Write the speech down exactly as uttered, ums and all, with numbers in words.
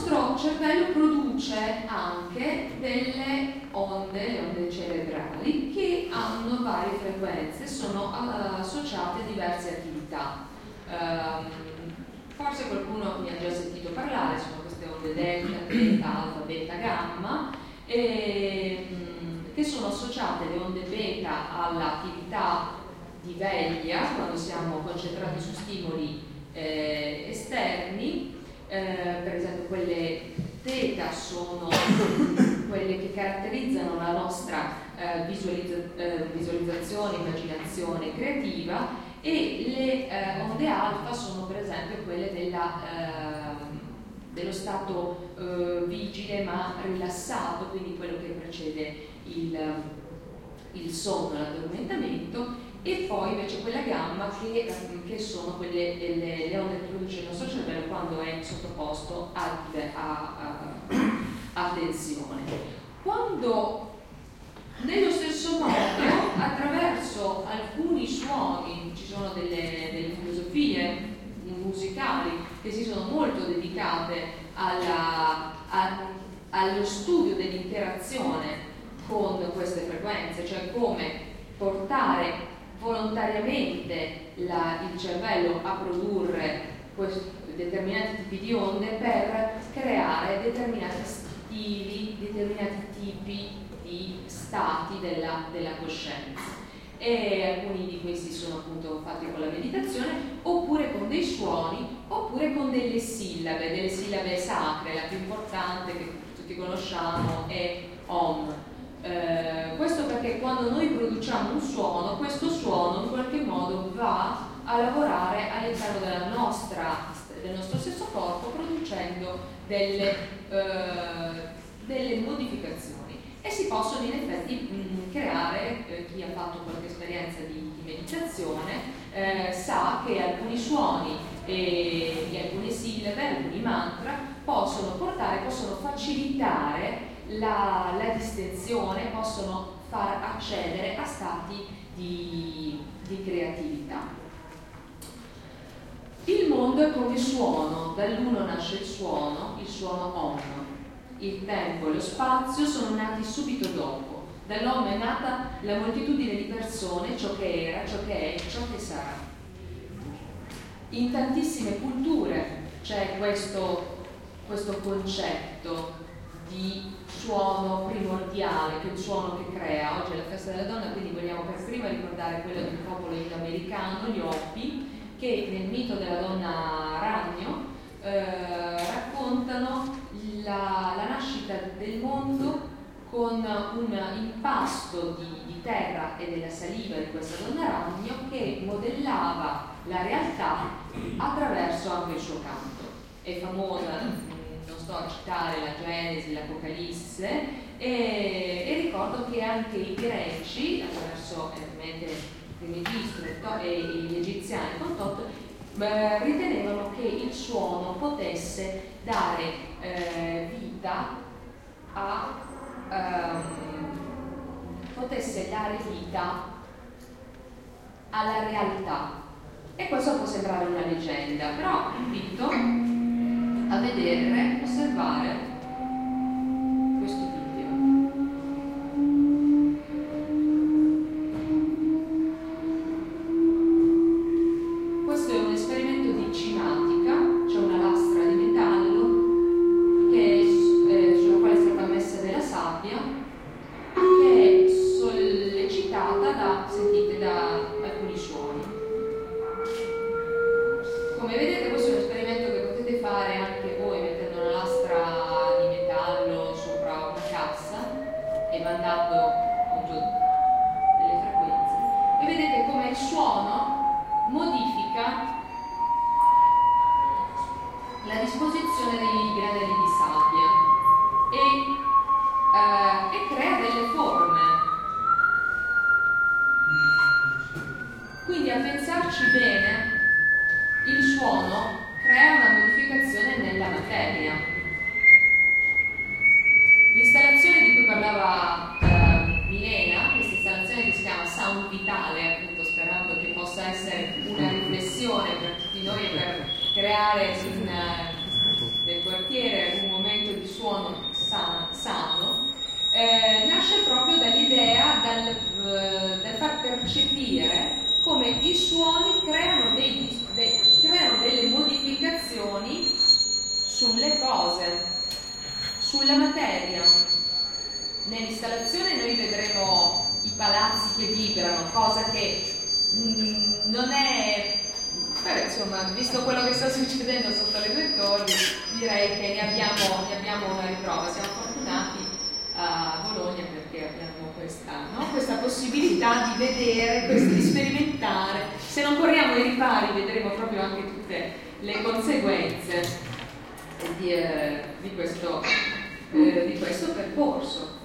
nostro cervello produce anche delle onde, le onde cerebrali, che hanno varie frequenze, sono uh, associate a diverse attività. Um, forse qualcuno mi ha già sentito parlare, sono queste onde delta, beta, alfa, beta, gamma, e, um, che sono associate, le onde beta, all'attività di veglia, quando siamo concentrati su stimoli eh, esterni. Eh, per esempio quelle teta sono quelle che caratterizzano la nostra eh, visualizza eh, visualizzazione, immaginazione creativa, e le eh, onde alfa sono per esempio quelle della, eh, dello stato eh, vigile ma rilassato, quindi quello che precede il, il sonno, l'addormentamento. E poi invece quella gamma che, che sono quelle le, le onde che produce il nostro cervello quando è sottoposto a, a, a, a tensione. Quando nello stesso modo, attraverso alcuni suoni, ci sono delle, delle filosofie musicali che si sono molto dedicate alla, a, allo studio dell'interazione con queste frequenze, cioè come portare volontariamente la, il cervello a produrre questo, determinati tipi di onde per creare determinati stili, determinati tipi di stati della, della coscienza. E alcuni di questi sono appunto fatti con la meditazione, oppure con dei suoni, oppure con delle sillabe, delle sillabe sacre. La più importante che tutti conosciamo è Om. Eh, questo perché quando noi produciamo un suono, questo suono in qualche modo va a lavorare all'interno della nostra, del nostro stesso corpo, producendo delle, eh, delle modificazioni, e si possono in effetti mh, creare, eh, chi ha fatto qualche esperienza di, di meditazione eh, sa che alcuni suoni e, e alcune sillabe, alcuni mantra possono portare, possono facilitare La, la distensione, possono far accedere a stati di, di creatività. Il mondo è come suono, dall'uno nasce il suono, il suono Om. Il tempo e lo spazio sono nati subito dopo. Dall'Om è nata la moltitudine di persone, ciò che era, ciò che è, ciò che sarà. In tantissime culture c'è questo, questo concetto di suono primordiale, che è il suono che crea. Oggi è la festa della donna, quindi vogliamo per prima ricordare quello del popolo indoamericano, gli Hopi, che nel mito della donna ragno eh, raccontano la, la nascita del mondo con un impasto di, di terra e della saliva di questa donna ragno che modellava la realtà attraverso anche il suo canto. È famosa, non sto a citare la Genesi, l'Apocalisse, e, e ricordo che anche i greci, attraverso Ermete Trismegisto e gli egiziani con Tot, eh, ritenevano che il suono potesse dare eh, vita a ehm, potesse dare vita alla realtà. E questo può sembrare una leggenda, però invito a vedere, osservare questo video. Questo è un esperimento di cimatica, c'è una lastra di metallo che è, eh, sulla quale è stata messa della sabbia, che è sollecitata da, sentite, da alcuni suoni. Come vedete, questo è un esperimento che potete fare anche voi mettendo una lastra di metallo sopra una cassa e mandando appunto delle frequenze, e vedete come il suono modifica la disposizione dei granelli di sabbia e, eh, e crea delle forme. Quindi, a pensarci bene, il suono crea una modificazione nella materia. L'installazione di cui parlava eh, Milena, questa installazione che si chiama Sound Vitale, appunto sperando che possa essere una riflessione per tutti noi e per creare in, uh, nel quartiere un momento suono sa- sano, eh, nasce proprio dall'idea dal, eh, dal far percepire come i suoni creano, dei, de, creano delle modificazioni sulle cose, sulla materia. Nell'installazione noi vedremo i palazzi che vibrano, cosa che mh, non è... Beh, insomma, visto quello che sta succedendo sotto le due torri, direi che ne abbiamo, ne abbiamo una riprova. Siamo fortunati a Bologna perché abbiamo questa, no? questa possibilità di vedere, questo, di sperimentare. Se non corriamo ai ripari vedremo proprio anche tutte le conseguenze di, eh, di, questo, eh, di questo percorso.